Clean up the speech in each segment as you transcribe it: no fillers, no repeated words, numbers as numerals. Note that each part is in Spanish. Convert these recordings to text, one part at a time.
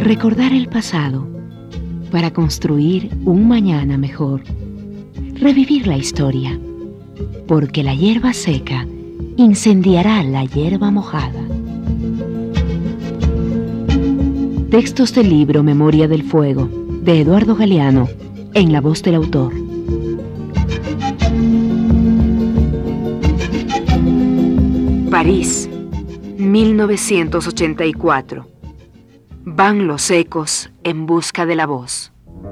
Recordar el pasado para construir un mañana mejor. Revivir la historia, porque la hierba seca incendiará la hierba mojada. Textos del libro Memoria del Fuego, de Eduardo Galeano, en la voz del autor. París, 1984. Van los ecos en busca de la voz.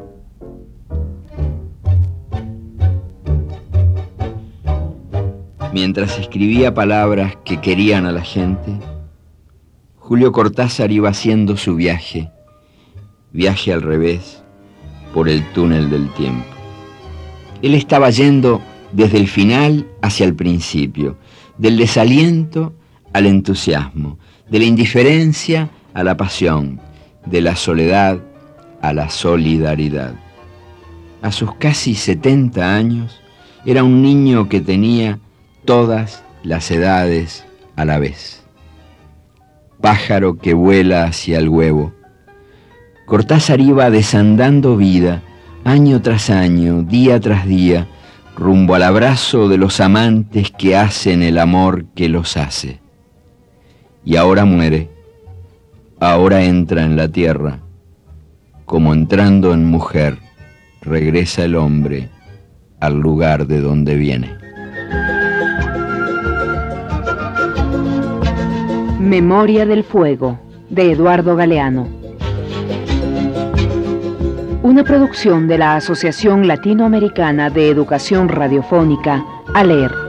Mientras escribía palabras que querían a la gente, Julio Cortázar iba haciendo su viaje al revés, por el túnel del tiempo. Él estaba yendo desde el final hacia el principio, del desaliento al entusiasmo, de la indiferencia a la pasión, de la soledad a la solidaridad. A sus casi 70 años, era un niño que tenía todas las edades a la vez. Pájaro que vuela hacia el huevo. Cortázar iba desandando vida, año tras año, día tras día, rumbo al abrazo de los amantes que hacen el amor que los hace. Y ahora muere, ahora entra en la tierra, como entrando en mujer, regresa el hombre al lugar de donde viene. Memoria del Fuego, de Eduardo Galeano. Una producción de la Asociación Latinoamericana de Educación Radiofónica, ALER.